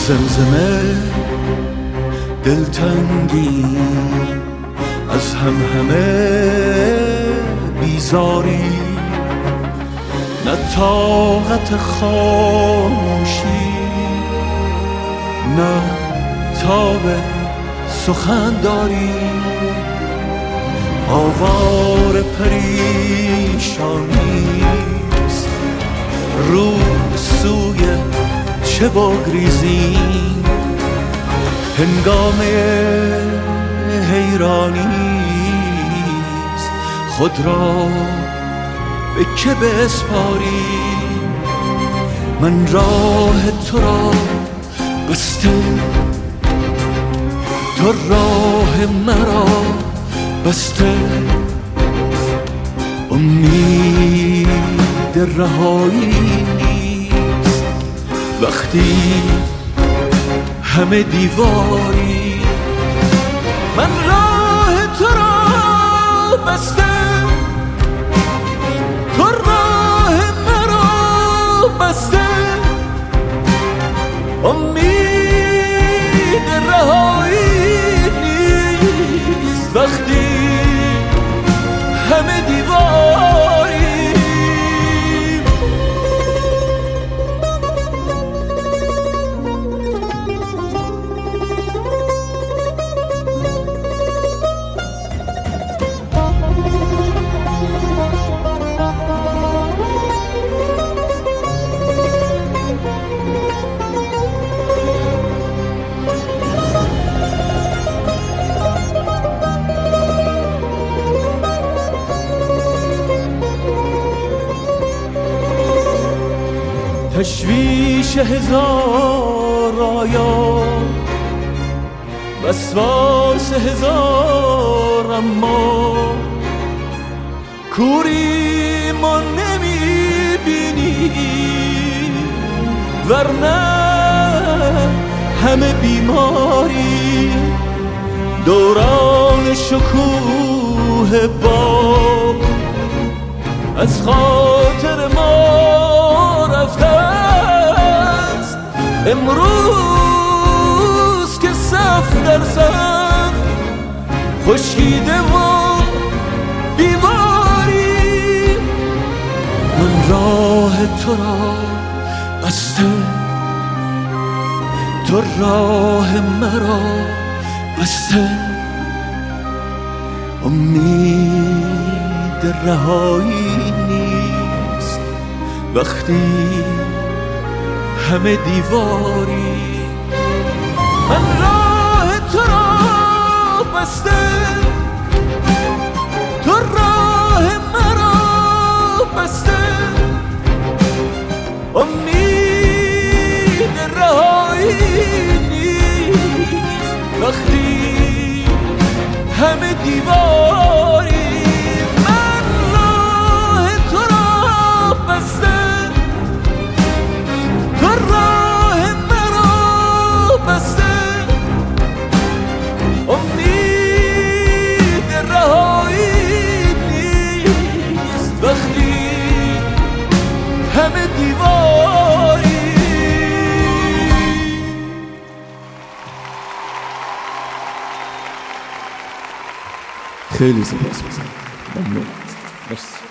زمزمه دلتنگی از همه بیزاری، نه طاقت خاموشی نه تاب سخن داری. آوار پریشانیست رو سوی چه بگریزیم، هنگامه حیرانیست خود را به که بسپاریم. من راه تو را بسته، تو راه مرا بسته، امید رهایی نیست وقتی همه دیواری. من راه تو را بسته، تو راه مرا بسته، امید رهایی نیست وقتی همه دیواری. تشویش هزار آیا، وسواس هزار اما، کوری ما نمیبینی ورنه همه بیماری. دوران شکوه باد از خاطر ما رفته است، امروز که صف در صف خشکیده و بیماری. من راه تو را بسته، تو راه مرا بسته، امید رهایی نیست وقتی همه دیواری. من راه تو را بسته، تو راه مرا بسته، امید رهایی نیست وقتی همه دیواری. من راه تو را بسته، تو راه مرا بسته، امید رهایی نیست وقتی همه دیواری. خیلی سپاسگزارم. ممنون. مرسی.